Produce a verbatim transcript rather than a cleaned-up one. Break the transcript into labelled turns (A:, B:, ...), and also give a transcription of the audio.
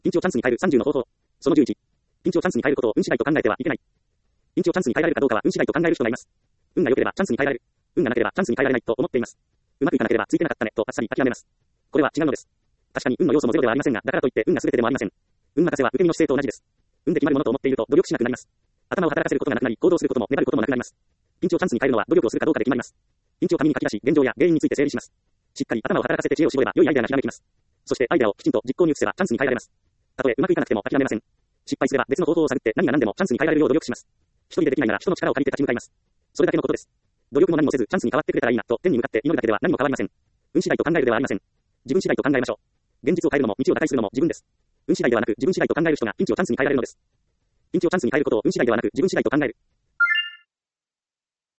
A: ピンチをチャンスに変えるさんじゅうの方法。そのじゅういち。ピンチをチャンスに変えることを運次第と考えてはいけない。ピンチをチャンスに変えられるかどうかは運次第と考える人がいます。運が良ければチャンスに変えられる。運がなければチャンスに変えられないと思っています。うまくいかなければついてなかったねとあっさり諦めます。これは違うのです。確かに運の要素もゼロではありませんが、だからといって運が全てでもありません。運任せは受け身の姿勢と同じです。運で決まるものと思っていると努力しなくなります。頭を働かせることがなくなり、行動することも粘ることもなくなります。ピンチをチャンスに変えるのは努力をするかどうかで決まります。ピンチを紙に書き出し、現状や原因について整理します。しっかり頭を働かせて知恵を絞れば良いアイデアがひらめきます。そしてアイデアをきちんと実行に移せばチャンスに変えられます。たとえうまくいかなくても諦めません。失敗すれば別の方法を探って何が何でもチャンスに変えられるよう努力します。一人でできないなら人の力を借りて立ち向かいます。それだけのことです。努力も何もせずチャンスに変わってくれたらいいなと天に向かって祈るだけでは何も変わりません。運次第と考えるではありません。自分次第と考えましょう。現実を変えるのも道を打開するのも自分です。運次第ではなく自分次第と考える人がピンチをチャンスに変えられるのです。ピンチをチャンスに変えることを運次第ではなく自分次第と考える。